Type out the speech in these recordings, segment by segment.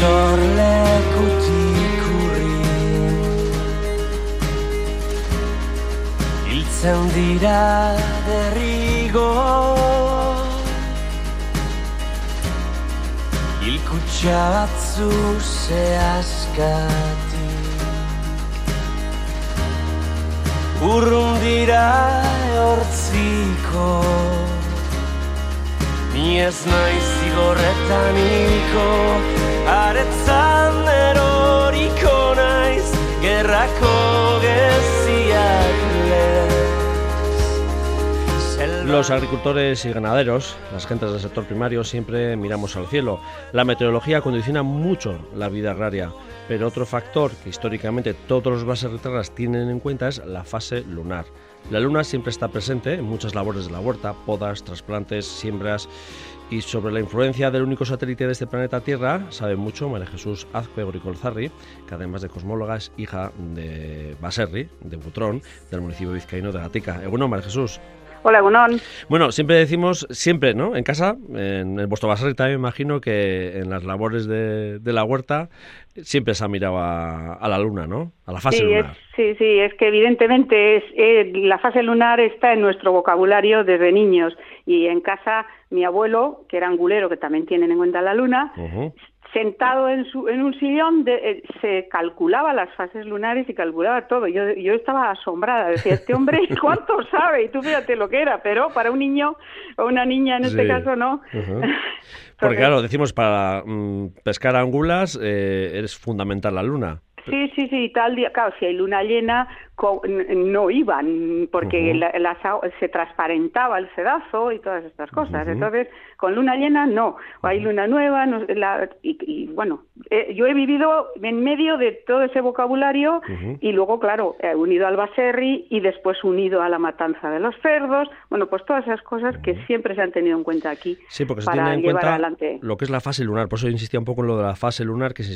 sorlekutik urrin hiltzen dira derrigo hilkutxa batzu zehazkatik urrun dira hortziko ni ez naiz zigorretan hilko aretzan eroriko naiz gerrako geziak lez. Los agricultores y ganaderos, las gentes del sector primario, siempre miramos al cielo. La meteorología condiciona mucho la vida agraria, pero otro factor que históricamente todos los baserritarras tienen en cuenta es la fase lunar. La luna siempre está presente en muchas labores de la huerta, podas, trasplantes, siembras. Y sobre la influencia del único satélite de este planeta Tierra sabe mucho María Jesús Azcue Goricolzarri, que además de cosmóloga es hija de Baserri, de Butrón, del municipio vizcaíno de Gatica. Bueno, María Jesús. Hola, Gunón. Bueno, siempre decimos, siempre, ¿no? En casa, en vuestro Baserri también me imagino que en las labores de la huerta siempre se ha mirado a la luna, ¿no? A la fase lunar. Sí, es que evidentemente la fase lunar está en nuestro vocabulario desde niños. Y en casa, mi abuelo, que era angulero, que también tienen en cuenta la luna, sentado en un sillón, se calculaba las fases lunares y calculaba todo. Yo estaba asombrada, decía, este hombre, ¿cuánto sabe? Y tú fíjate lo que era, pero para un niño o una niña en este caso, ¿no? Porque claro, decimos, para pescar angulas es fundamental la luna. Sí, tal día, claro, si hay luna llena no iban, porque se transparentaba el sedazo y todas estas cosas. Entonces, con luna llena no, o hay luna nueva, y bueno, yo he vivido en medio de todo ese vocabulario y luego, claro, unido al Baserri y después unido a la matanza de los cerdos, bueno, pues todas esas cosas que siempre se han tenido en cuenta aquí. Sí, porque se tiene en cuenta adelante lo que es la fase lunar, por eso insistía un poco en lo de la fase lunar, que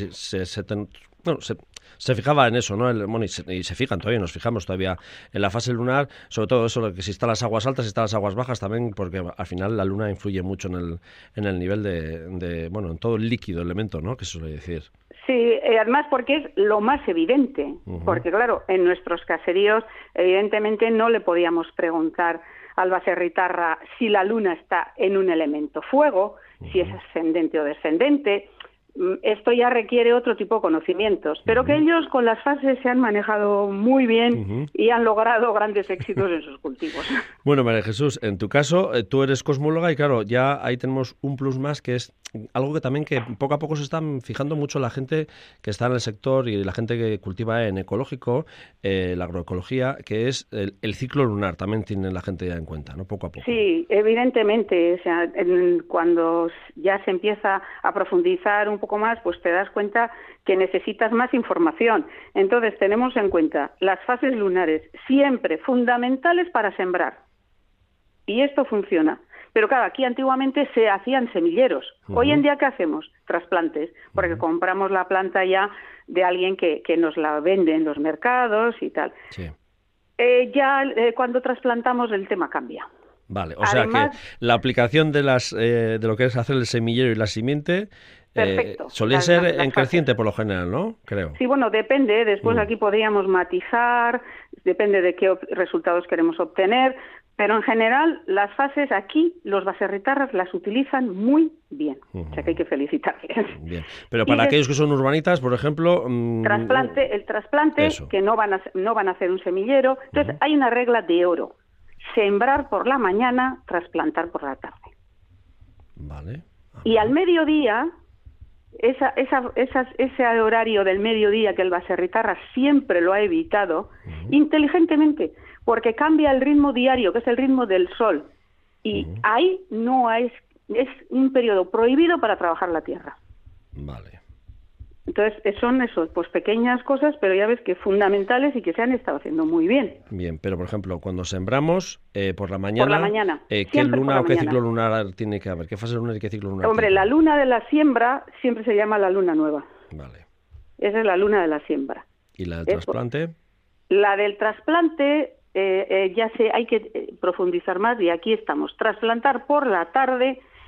se fijaba en eso, ¿no? Y se fijan todavía, nos fijamos todavía en la fase lunar, sobre todo eso, que si están las aguas altas, si están las aguas bajas también, porque al final la luna influye mucho en el nivel de en todo el líquido, elemento, ¿no? Que se suele decir. Sí, además porque es lo más evidente, porque claro, en nuestros caseríos evidentemente no le podíamos preguntar al baserritarra si la luna está en un elemento fuego, si es ascendente o descendente. Esto ya requiere otro tipo de conocimientos, pero que ellos con las fases se han manejado muy bien y han logrado grandes éxitos en sus cultivos. Bueno, María Jesús, en tu caso, tú eres cosmóloga y claro, ya ahí tenemos un plus más, que es algo que también que poco a poco se están fijando mucho la gente que está en el sector y la gente que cultiva en ecológico, la agroecología, que es el ciclo lunar, también tiene la gente ya en cuenta, ¿no? Poco a poco. Sí, evidentemente, o sea, cuando ya se empieza a profundizar un poco más, pues te das cuenta que necesitas más información. Entonces tenemos en cuenta las fases lunares siempre fundamentales para sembrar. Y esto funciona. Pero claro, aquí antiguamente se hacían semilleros. Hoy en día, ¿qué hacemos? Trasplantes, porque compramos la planta ya de alguien que nos la vende en los mercados y tal. Sí. Cuando trasplantamos el tema cambia. Vale, o sea que la aplicación de lo que es hacer el semillero y la simiente solía ser en creciente por lo general, ¿no? Creo. Sí, bueno, depende. Después aquí podríamos matizar, depende de qué resultados queremos obtener, pero en general las fases aquí los baserritarras las utilizan muy bien. O sea que hay que felicitarles. Bien. Pero para aquellos que son urbanitas, por ejemplo... el trasplante, eso, que no van a hacer un semillero. Entonces hay una regla de oro. Sembrar por la mañana, trasplantar por la tarde. Vale. Y al mediodía, ese horario del mediodía que el baserritarra siempre lo ha evitado, inteligentemente, porque cambia el ritmo diario, que es el ritmo del sol. Y ahí no es un periodo prohibido para trabajar la tierra. Vale. Entonces, son esos, pues pequeñas cosas, pero ya ves que fundamentales y que se han estado haciendo muy bien. Bien, pero por ejemplo, cuando sembramos por la mañana... Por la mañana. ¿Qué luna o qué ciclo lunar tiene que haber? ¿Qué fase lunar y qué ciclo lunar? Hombre, la luna de la siembra siempre se llama la luna nueva. Vale. Esa es la luna de la siembra. ¿Y la del trasplante? La del trasplante hay que profundizar más y aquí estamos. Trasplantar por la tarde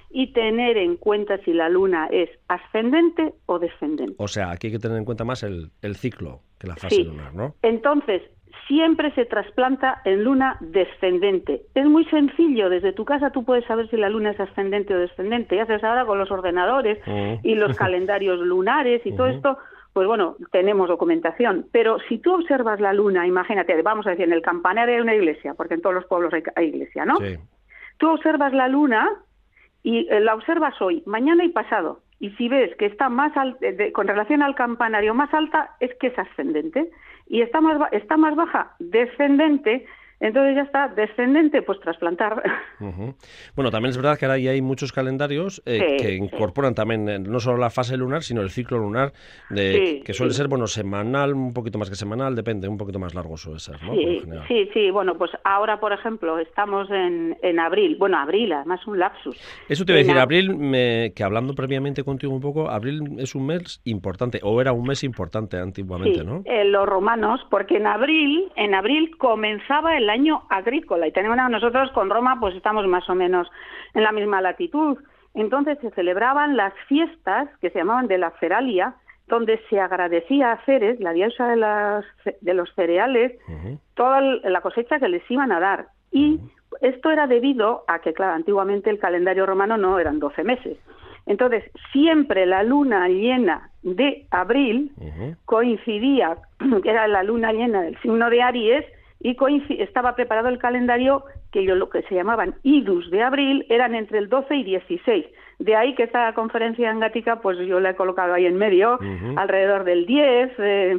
y tener en cuenta si la luna es ascendente o descendente. O sea, aquí hay que tener en cuenta más el ciclo que la fase lunar, ¿no? Entonces, siempre se trasplanta en luna descendente. Es muy sencillo, desde tu casa tú puedes saber si la luna es ascendente o descendente. Ya sabes ahora con los ordenadores y los calendarios lunares y todo esto, pues bueno, tenemos documentación. Pero si tú observas la luna, imagínate, vamos a decir, en el campanario de una iglesia, porque en todos los pueblos hay iglesia, ¿no? Sí. Tú observas la luna y la observas hoy, mañana y pasado. Y si ves que está más con relación al campanario más alta, es que es ascendente. Y está más baja, descendente. Entonces ya está, descendente, pues trasplantar. Bueno, también es verdad que ahora ya hay muchos calendarios que incorporan también no solo la fase lunar, sino el ciclo lunar, que suele ser, bueno, semanal, un poquito más que semanal, depende, un poquito más largo suele ser, ¿no? Sí, bueno, pues ahora, por ejemplo, estamos en abril. Bueno, abril, además un lapsus. Eso te iba a decir, abril, que hablando previamente contigo un poco, abril es un mes importante, o era un mes importante antiguamente, ¿no? Los romanos, porque en abril comenzaba el año agrícola y tenemos nosotros con Roma pues estamos más o menos en la misma latitud. Entonces se celebraban las fiestas que se llamaban de la Feralia, donde se agradecía a Ceres, la diosa de los cereales, toda la cosecha que les iban a dar. Y esto era debido a que, claro, antiguamente el calendario romano no eran 12 meses. Entonces, siempre la luna llena de abril coincidía, que era la luna llena del signo de Aries, y estaba preparado el calendario que lo que se llamaban idus de abril eran entre el 12 y 16. De ahí que esta conferencia en Gatica, pues yo la he colocado ahí en medio, alrededor del 10,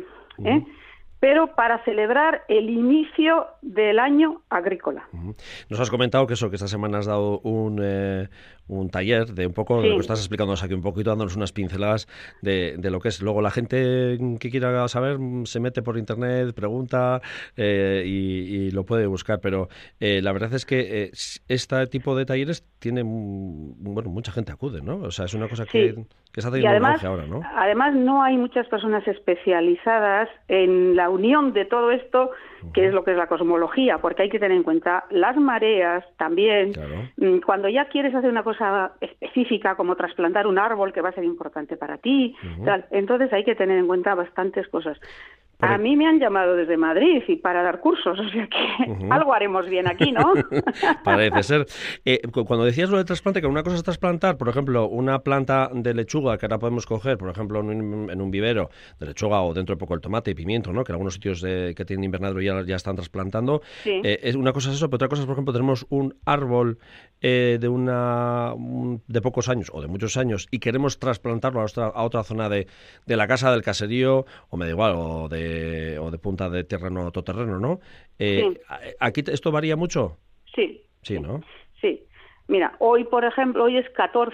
pero para celebrar el inicio del año agrícola. Nos has comentado que esta semana has dado un taller de un poco, de lo que estás explicándonos aquí un poquito, dándonos unas pinceladas de lo que es. Luego la gente que quiera saber se mete por internet, pregunta y lo puede buscar, pero la verdad es que este tipo de talleres tiene, bueno, mucha gente acude, ¿no? O sea, es una cosa que está teniendo un auge ahora, ¿no? Además, no hay muchas personas especializadas en la unión de todo esto, que es lo que es la cosmología, porque hay que tener en cuenta las mareas también. Claro. Cuando ya quieres hacer una cosa específica, como trasplantar un árbol que va a ser importante para ti, entonces hay que tener en cuenta bastantes cosas. A mí me han llamado desde Madrid y para dar cursos, o sea que algo haremos bien aquí, ¿no? Parece ser. Cuando decías lo de trasplante, que una cosa es trasplantar, por ejemplo, una planta de lechuga que ahora podemos coger, por ejemplo, en un vivero de lechuga o dentro de poco el tomate y pimiento, ¿no? Que en algunos sitios que tienen invernadero ya están trasplantando. Es una cosa es eso, pero otra cosa es, por ejemplo, tenemos un árbol de pocos años o de muchos años y queremos trasplantarlo a otra zona de la casa, del caserío, o me da igual, o de punta de terreno a todoterreno, ¿no? ¿Aquí esto varía mucho? Sí. Sí, ¿no? Sí. Mira, hoy, por ejemplo, hoy es 14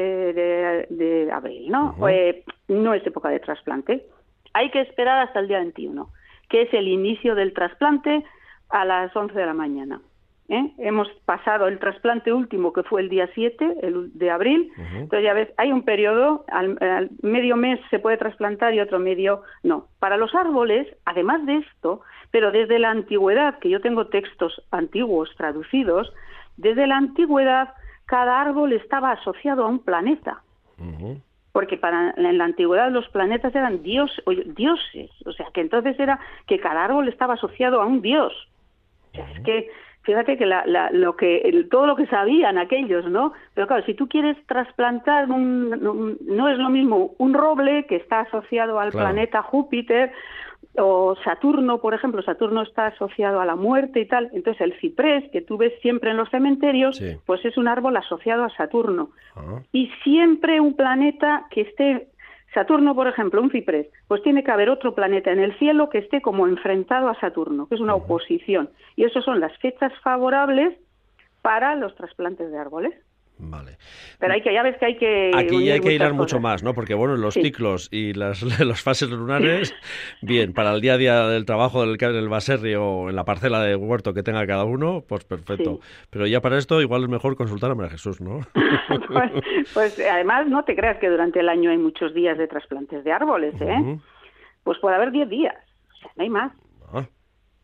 de abril, ¿no? No es época de trasplante. Hay que esperar hasta el día 21, que es el inicio del trasplante a las 11 de la mañana. Hemos pasado el trasplante último, que fue el día 7 de abril. Entonces ya ves, hay un periodo, al medio mes se puede trasplantar y otro medio no. Para los árboles, además de esto, pero desde la antigüedad, que yo tengo textos antiguos traducidos, desde la antigüedad cada árbol estaba asociado a un planeta. Porque en la antigüedad los planetas eran dioses, o sea que entonces era que cada árbol estaba asociado a un dios. O sea, es que fíjate que todo lo que sabían aquellos, ¿no? Pero claro, si tú quieres trasplantar no es lo mismo un roble que está asociado al planeta Júpiter, o Saturno, por ejemplo. Saturno está asociado a la muerte y tal. Entonces el ciprés, que tú ves siempre en los cementerios, pues es un árbol asociado a Saturno. Y siempre un planeta que esté... Saturno, por ejemplo, un ciprés, pues tiene que haber otro planeta en el cielo que esté como enfrentado a Saturno, que es una oposición. Y esas son las fechas favorables para los trasplantes de árboles. Vale. Pero ya ves que hay que... Aquí ya hay que hilar mucho más, ¿no? Porque, bueno, los ciclos y las fases lunares, bien, para el día a día del trabajo del baserri o en la parcela de huerto que tenga cada uno, pues perfecto. Pero ya para esto igual es mejor consultar a María Jesús, ¿no? pues además no te creas que durante el año hay muchos días de trasplantes de árboles, ¿eh? Pues puede haber 10 días, o sea, no hay más.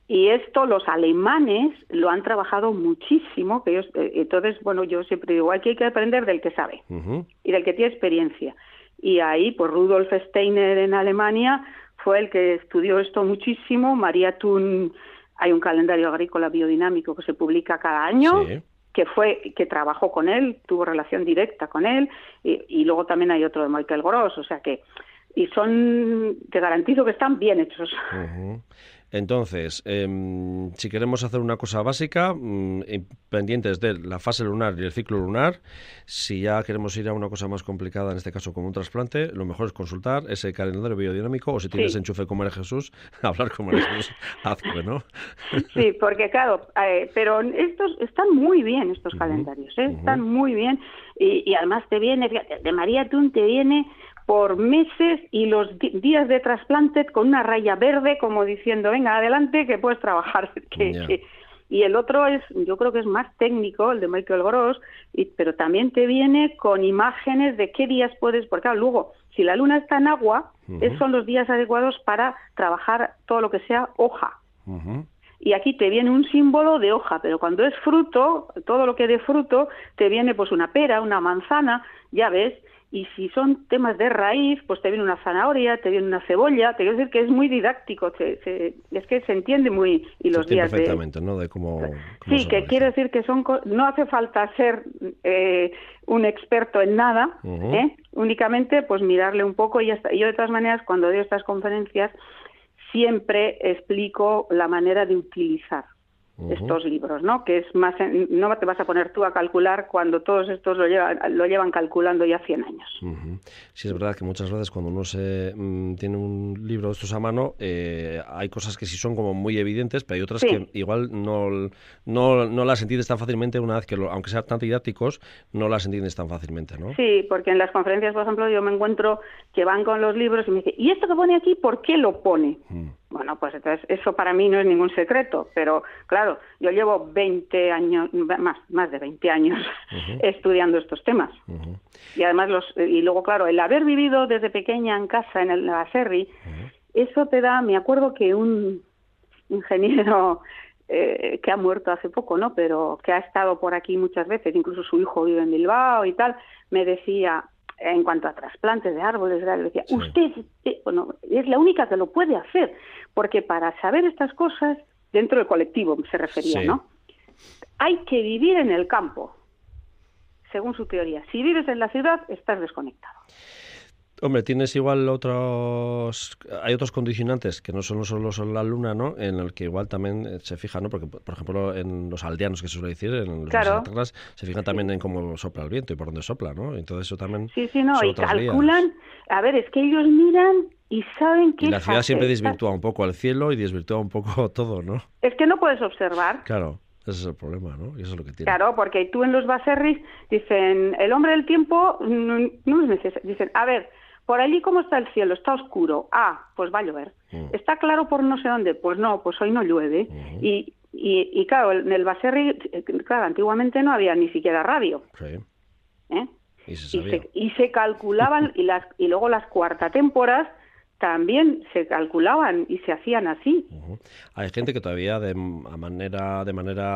Y esto los alemanes lo han trabajado muchísimo, que ellos, entonces, bueno, yo siempre digo, hay que aprender del que sabe y del que tiene experiencia. Y ahí, pues Rudolf Steiner en Alemania fue el que estudió esto muchísimo. María Thun, hay un calendario agrícola biodinámico que se publica cada año, Sí. que trabajó con él, tuvo relación directa con él, y luego también hay otro de Michael Gross, o sea que, y te garantizo que están bien hechos. Entonces, si queremos hacer una cosa básica, pendientes de la fase lunar y el ciclo lunar, si ya queremos ir a una cosa más complicada, en este caso como un trasplante, lo mejor es consultar ese calendario biodinámico, o si tienes enchufe como María Jesús, hablar con María Jesús, hazlo, ¿no? Sí, porque claro, pero estos están muy bien, estos calendarios, están muy bien, y además te viene, de María Thun te viene por meses y los días de trasplante con una raya verde, como diciendo, venga, adelante, que puedes trabajar. Y el otro yo creo que es más técnico, el de Michael Gross, pero también te viene con imágenes de qué días puedes, porque claro, luego, si la luna está en agua, son los días adecuados para trabajar todo lo que sea hoja. Y aquí te viene un símbolo de hoja, pero cuando es fruto, todo lo que dé fruto, te viene pues una pera, una manzana, ya ves. Y si son temas de raíz, pues te viene una zanahoria, te viene una cebolla. Te quiero decir que es muy didáctico, es que se entiende muy. Y los días perfectamente, ¿no? De cómo sí, que quiero decir que no hace falta ser un experto en nada, únicamente pues mirarle un poco y ya está. Y yo de todas maneras, cuando doy estas conferencias, siempre explico la manera de utilizar estos libros, ¿no? Que es más, no te vas a poner tú a calcular cuando todos estos lo llevan calculando ya 100 años. Sí, es verdad que muchas veces cuando uno tiene un libro de estos a mano, hay cosas que sí son como muy evidentes, pero hay otras que igual no las entiendes tan fácilmente una vez que, aunque sean tan didácticos, no las entiendes tan fácilmente, ¿no? Sí, porque en las conferencias, por ejemplo, yo me encuentro que van con los libros y me dicen, ¿y esto que pone aquí, por qué lo pone? Bueno, pues entonces eso para mí no es ningún secreto, pero claro, yo llevo 20 años, más de 20 años estudiando estos temas. Y además y luego, claro, el haber vivido desde pequeña en casa en el Baserri, eso te da, me acuerdo que un ingeniero que ha muerto hace poco, ¿no? Pero que ha estado por aquí muchas veces, incluso su hijo vive en Bilbao y tal, me decía, en cuanto a trasplantes de árboles, le decía, usted, bueno, es la única que lo puede hacer, porque para saber estas cosas, dentro del colectivo se refería, ¿no? Hay que vivir en el campo, según su teoría. Si vives en la ciudad, estás desconectado. Hombre, tienes igual hay otros condicionantes que no solo son la luna, ¿no? En el que igual también se fija, ¿no? Porque, por ejemplo, en los aldeanos, que se suele decir, en las tierras, se fijan también en cómo sopla el viento y por dónde sopla, ¿no? Entonces eso también... Sí, no, y calculan... A ver, es que ellos miran y saben que... Y la ciudad siempre desvirtúa un poco el cielo y desvirtúa un poco todo, ¿no? Es que no puedes observar. Claro. Ese es el problema, ¿no? Y eso es lo que tiene. Claro, porque tú en los Baserris dicen, el hombre del tiempo no es necesario. Dicen, a ver, por allí cómo está el cielo, está oscuro. Ah, pues va a llover. Está claro por no sé dónde. Pues no, pues hoy no llueve. Y claro, en el Baserri, claro, antiguamente no había ni siquiera radio. Sí. Y se sabía. Y se calculaban, y luego las cuartatémporas también se calculaban y se hacían así. Hay gente que todavía de manera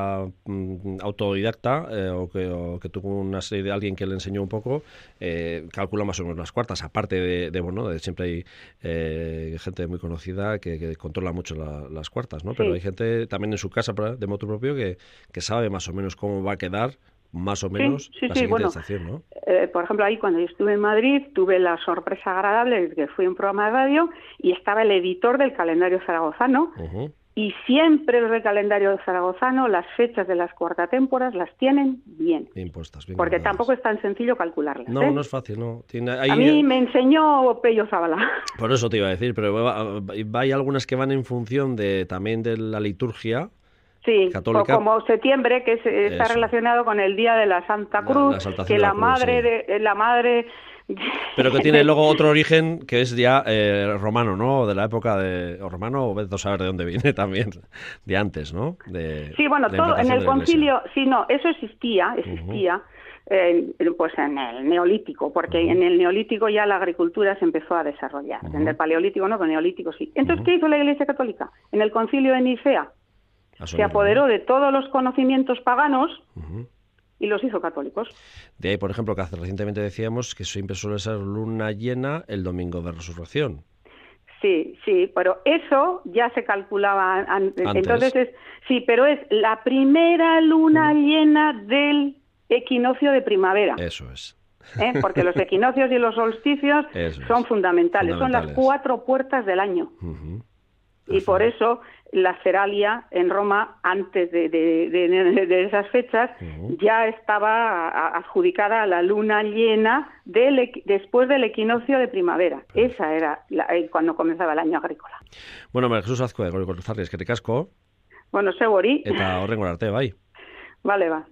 autodidacta o que tuvo una serie de alguien que le enseñó un poco, calcula más o menos las cuartas, aparte de siempre hay gente muy conocida que controla mucho las cuartas, ¿no? Pero hay gente también en su casa de motu propio que sabe más o menos cómo va a quedar más o menos la siguiente estación, ¿no? Por ejemplo, ahí cuando yo estuve en Madrid tuve la sorpresa agradable de que fui a un programa de radio y estaba el editor del calendario zaragozano y siempre los del calendario zaragozano las fechas de las cuartatémporas las tienen bien. Impuestas, bien porque guardadas. Tampoco es tan sencillo calcularlas. No es fácil, no. A mí me enseñó Pello Zabala. Por eso te iba a decir, pero hay algunas que van en función también de la liturgia. Sí, católica. O como septiembre, que está relacionado con el día de la Santa Cruz, que la madre... Pero que tiene luego otro origen que es ya romano, ¿no? De la época o romano, o vete a saber de dónde viene también, de antes, ¿no? Sí, bueno, todo en el concilio, sí, no, eso existía, pues en el Neolítico, porque en el Neolítico ya la agricultura se empezó a desarrollar. En el Paleolítico no, pero en el Neolítico sí. Entonces, ¿qué hizo la Iglesia Católica? En el concilio de Nicea, Se apoderó de todos los conocimientos paganos y los hizo católicos. De ahí, por ejemplo, que recientemente decíamos que siempre suele ser luna llena el domingo de Resurrección. Sí, pero eso ya se calculaba antes. Entonces, pero es la primera luna llena del equinoccio de primavera. Eso es. Porque los equinoccios y los solsticios son fundamentales, son las 4 puertas del año. Y por eso la Ceralia en Roma, antes de esas fechas, ya estaba adjudicada a la luna llena después del equinoccio de primavera. Esa era cuando comenzaba el año agrícola. Bueno, María Jesús Azkue, Gorrizarri, eskerrik asko. Bueno, seguri. Eta horrengo arte, bai. Vale, va.